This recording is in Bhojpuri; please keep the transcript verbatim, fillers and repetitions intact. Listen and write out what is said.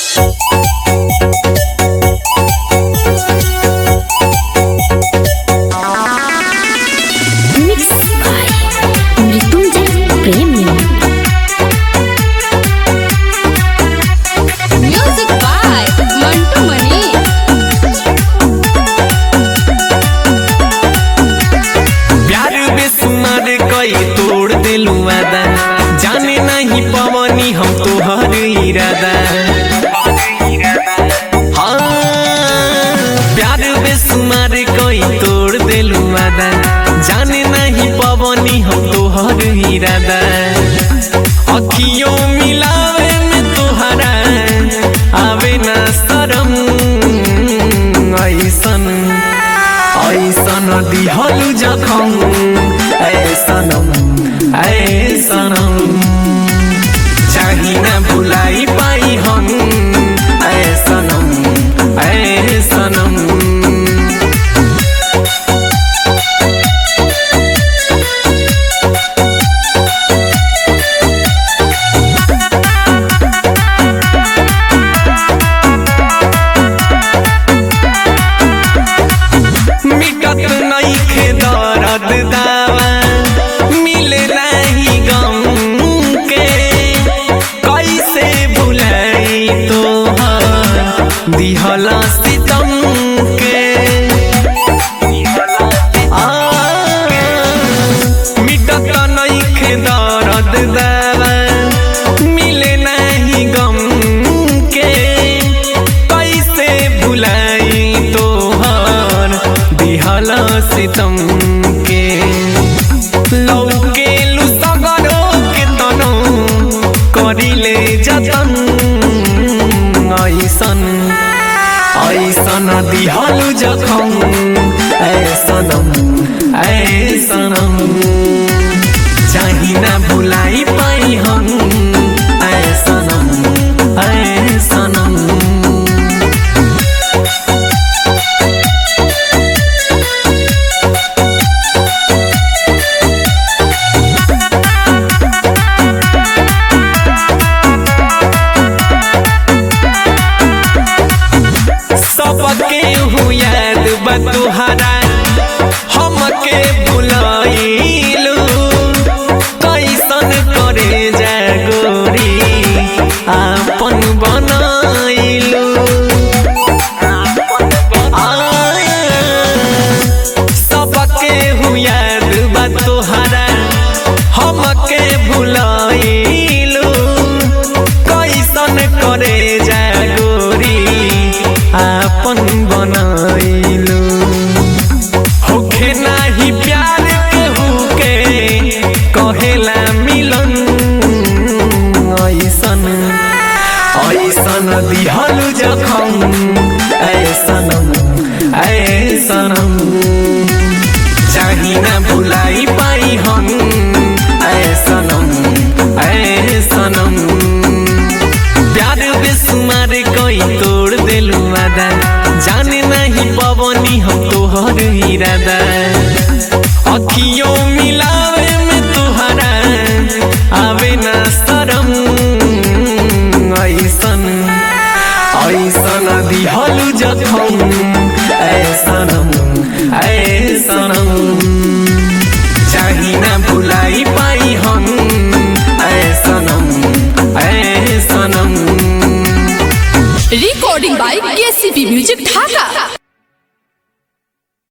जाने नहीं पवनी हम तोहर इरादा। हाँ, प्यार बेसुमार कोई तोड़ देलू वादा, जाने नहीं पवनी हम तोहर इरादा। अखियों मिलावे में तोहरा आवे ना शरम, ऐसन ऐसन दिहलू जखम, ऐसनम ऐसनम चाही ना भुलाई पाई हम, ऐसनम ऐसनम। मिटत नइखे दर्द दावा, मिले नहीं गम के, कैसे भुलाई तोहर दिहला सितम के। आ, मिटत नइखे दर्द दावा, मिले नहीं गम के, कैसे भुलाई तोहर दिहला सितम के। लौके लुसगरो के तनो करिले जतन, ऐसन ऐसन दिहलू जखम, ऐसनम ऐसनम चाही ना भुलाई पाई हम, ऐसनम ऐसनम। सबके हूँ याद बा तोहरा, हमके भुलाइलू, कैसन करे जा गोरी आपन बनाइलू। सबके हूँ याद बा तोहरा, हमके भुलाइलू, कैसन करे जा गोरी आपन बनाइलू। होखे नाही प्यार केहू के कहेला मिलन, ऐसन ऐसन दिहलू जखम, ऐसनम ऐसनम चाही ना भुलाई पाई हम, ऐसनम ऐसनम। प्यार बेसुमार कोई तोड़ देलू वादा, जाने नहीं पवनी हम तोहर इरादा। अखियों मिलावे में तोहरा आवे ना शरम, ऐसन ऐसन दिहलू जखम, ऐसनम ऐसनम चाही ना भुलाई पाई हम, ऐसनम ऐसनम। Recording by KCP music Dhaka.